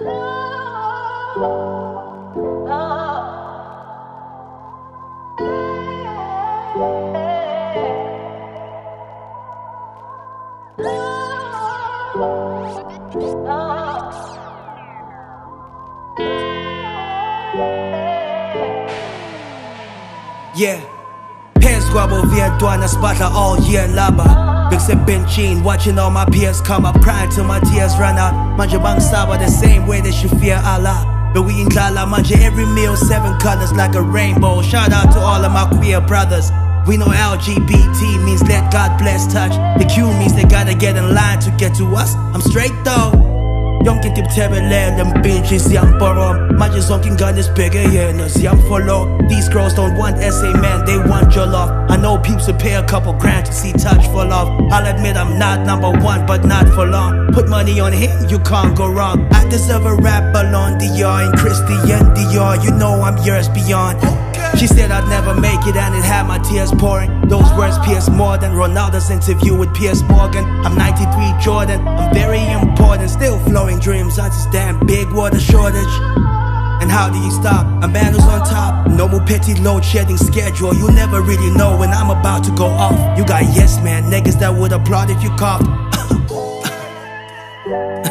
Yeah, peers squabble via Duana Spata all year laba. Big sip benching, watching all my peers come up, crying till my tears run out. Manja bang saba the same way they should fear Allah. But we in Lala, manja every meal, 7 colors like a rainbow. Shout out to all of my queer brothers. We know LGBT means let God bless touch. The Q means they gotta get in line to get to us. I'm straight though. Yonkin tip tebele, them bitches young borom. Manja zonkin gun is bigger, yeah, no young follow. These girls don't want SA man, they want your love. I know peeps will pay a couple grand to see touch for love. I'll admit I'm not #1, but not for long. Put money on him, you can't go wrong. I deserve a rap Ballon d'Or and Christian Dior. You know I'm yours beyond. She said I'd never make it and it had my tears pouring. Those words pierce more than Ronaldo's interview with Piers Morgan. I'm 93 Jordan, I'm very important. Still flowing dreams on this damn big water shortage. And how do you stop? A man who's on top. No more petty load shedding schedule. You never really know when I'm about to go off. You got yes man, niggas that would applaud if you coughed.